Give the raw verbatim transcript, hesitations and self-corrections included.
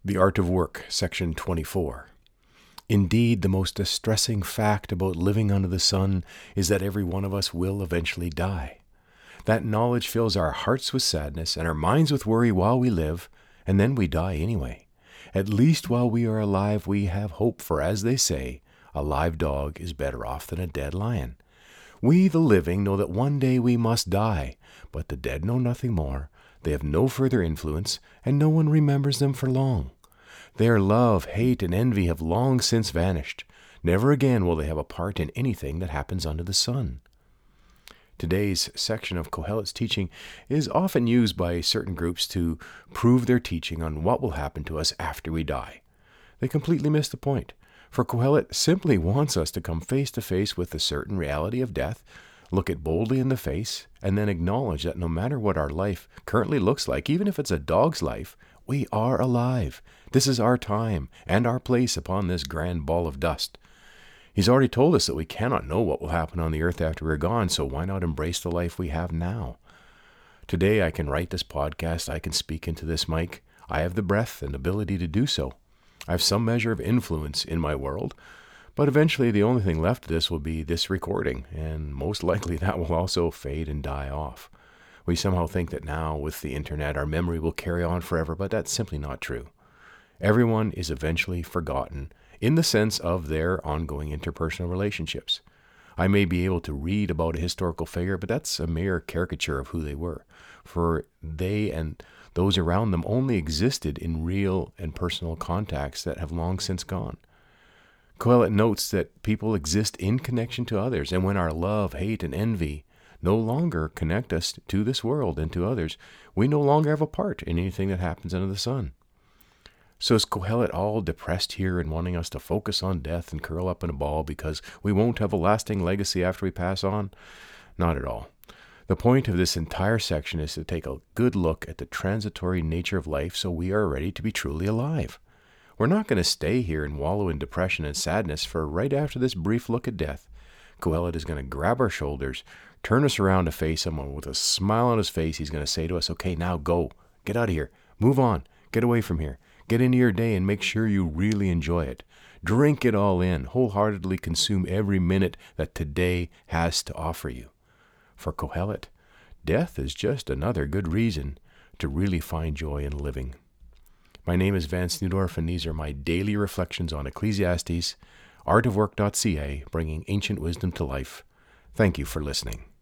The Art of Work, Section twenty-four. Indeed, the most distressing fact about living under the sun is that every one of us will eventually die. That knowledge fills our hearts with sadness and our minds with worry while we live, and then we die anyway. At least while we are alive, we have hope, for as they say, a live dog is better off than a dead lion. We, the living, know that one day we must die, but the dead know nothing more. They have no further influence, and no one remembers them for long. Their love, hate, and envy have long since vanished. Never again will they have a part in anything that happens under the sun. Today's section of Kohelet's teaching is often used by certain groups to prove their teaching on what will happen to us after we die. They completely miss the point, for Kohelet simply wants us to come face to face with the certain reality of death, look it boldly in the face, and then acknowledge that no matter what our life currently looks like, even if it's a dog's life, we are alive. This is our time and our place upon this grand ball of dust. He's already told us that we cannot know what will happen on the earth after we're gone, so why not embrace the life we have now? Today I can write this podcast, I can speak into this mic. I have the breath and ability to do so. I have some measure of influence in my world, but eventually the only thing left of this will be this recording, and most likely that will also fade and die off. We somehow think that now, with the internet, our memory will carry on forever, but that's simply not true. Everyone is eventually forgotten in the sense of their ongoing interpersonal relationships. I may be able to read about a historical figure, but that's a mere caricature of who they were, for they and those around them only existed in real and personal contacts that have long since gone. Kohelet notes that people exist in connection to others, and when our love, hate, and envy no longer connect us to this world and to others, we no longer have a part in anything that happens under the sun. So is Kohelet all depressed here and wanting us to focus on death and curl up in a ball because we won't have a lasting legacy after we pass on? Not at all. The point of this entire section is to take a good look at the transitory nature of life so we are ready to be truly alive. We're not going to stay here and wallow in depression and sadness, for right after this brief look at death, Kohelet is going to grab our shoulders, turn us around to face someone with a smile on his face. He's going to say to us, okay, now go. Get out of here. Move on. Get away from here. Get into your day and make sure you really enjoy it. Drink it all in. Wholeheartedly consume every minute that today has to offer you. For Kohelet, death is just another good reason to really find joy in living. My name is Vance Neudorf, and these are my daily reflections on Ecclesiastes, art of work dot c a, bringing ancient wisdom to life. Thank you for listening.